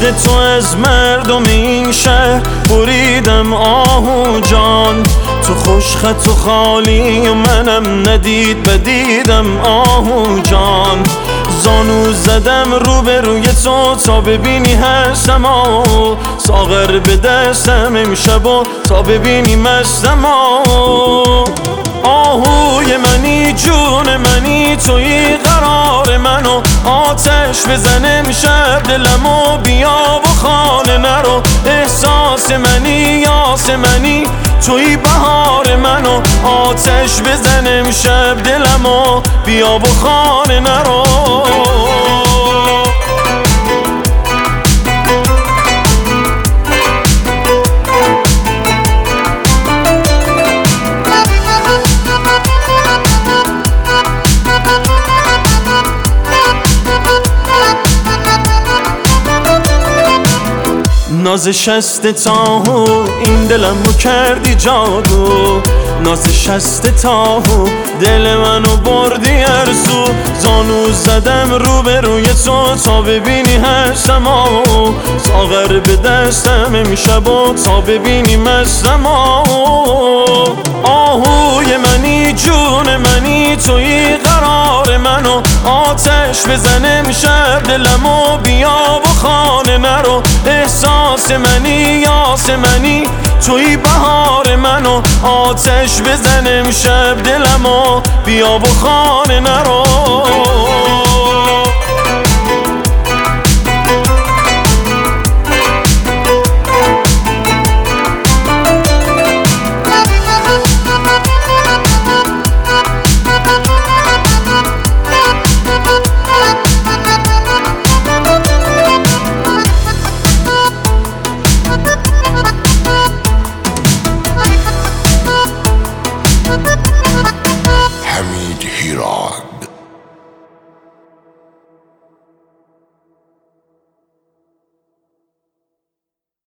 عشق تو از مردم این شهر بریدم آهو جان، تو خوش خط و خالی و منم ندید بدیدم آهو جان. زانو زدم روبروی تو تا ببینی هستم ساغر به دستم امشب تا ببینی مستم آهوی منی جون منی توی قرار منو آتش بزن امشب دلمو بیا و خانه نرو. احساس منی یاس منی توی بهار منو آتش بزن امشب دلمو بیا و خانه نرو. ناز شست تاهو این دلمو کردی جادو، ناز شست تاهو دل منو بردی ارزو. زانو زدم روبروی تو تا ببینی هستم ساغر به دستم امشب تا ببینی مستم آهوی منی جون منی توی قرار منو آتش بزن امشب دلمو بیا و خانه نرو. احساس منی یاس منی توی بهار منو آتش بزن امشب دلمو بیا و خانه نرو. حمید هیراد